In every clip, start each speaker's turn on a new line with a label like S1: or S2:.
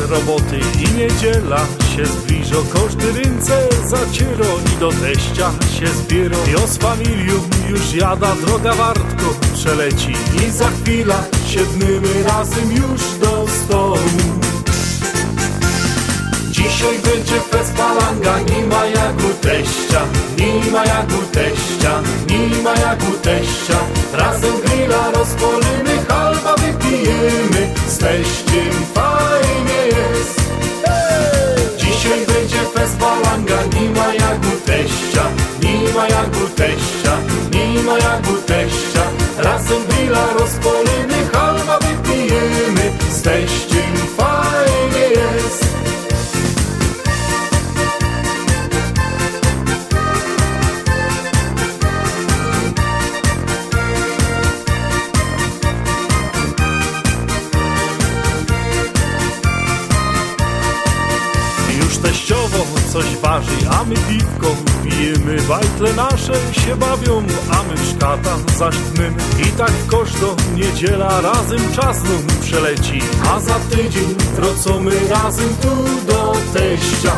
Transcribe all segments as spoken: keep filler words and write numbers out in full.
S1: roboty i niedziela się zbliżą, każdy ręce zaciero i do teścia się zbierą. Jo z familią już jada, droga wartko przeleci i za chwilę siedmymy razem już do stołu. Dzisiaj będzie fest palanga, nie ma jak u teścia, nie ma jak u teścia, nie ma jak u teścia. Razem grilla rozpolimy, halba wypijemy, z teściem fajnie jest. Dzisiaj będzie fest palanga, nie ma jak u teścia, nie ma jak u teścia, nie ma jak u teścia. Razem grilla rozpolimy, halba wypijemy, z teściem fajnie jest. Teściowo coś waży, a my piwko pijemy, bajtle nasze się bawią, a my w szkata zasztmymy. I tak każdą niedziela razem czas nam przeleci, a za tydzień wrócimy razem tu do teścia.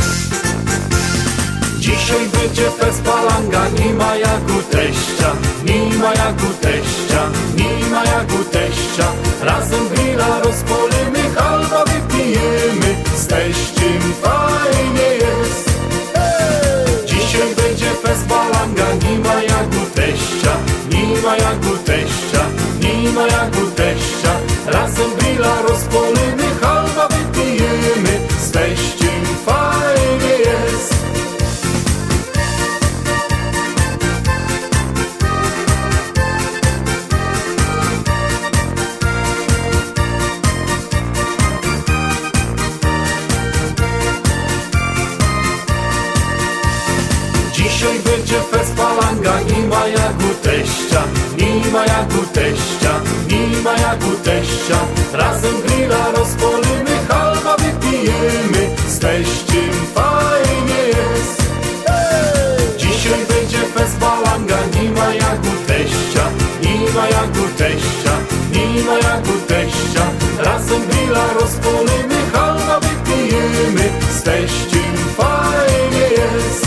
S1: Dzisiaj będzie fest palanga, nie ma jak u teścia, nie ma jak u teścia, nie ma jak u teścia. Razem grilla rozpolimy, halba wypijemy, z teściem fajnie jest. Dzisiaj będzie fest palanga, nie ma jak u teścia, nie ma jak u teścia, nie ma jak u teścia. Razem grilla rozpolimy, halba wypijemy, z teściem fajnie jest. Dzisiaj będzie fest palanga, nie ma jak u teścia, nie ma jak u teścia, nie ma jak u teścia. Razem grilla rozpolimy, halba wypijemy, z teściem fajnie jest. Dzisiaj będzie fest palanga, nie ma jak u teścia, nie ma jak u teścia, nie ma jak u teścia. Razem grilla rozpolimy, halba wypijemy, z teściem fajnie jest.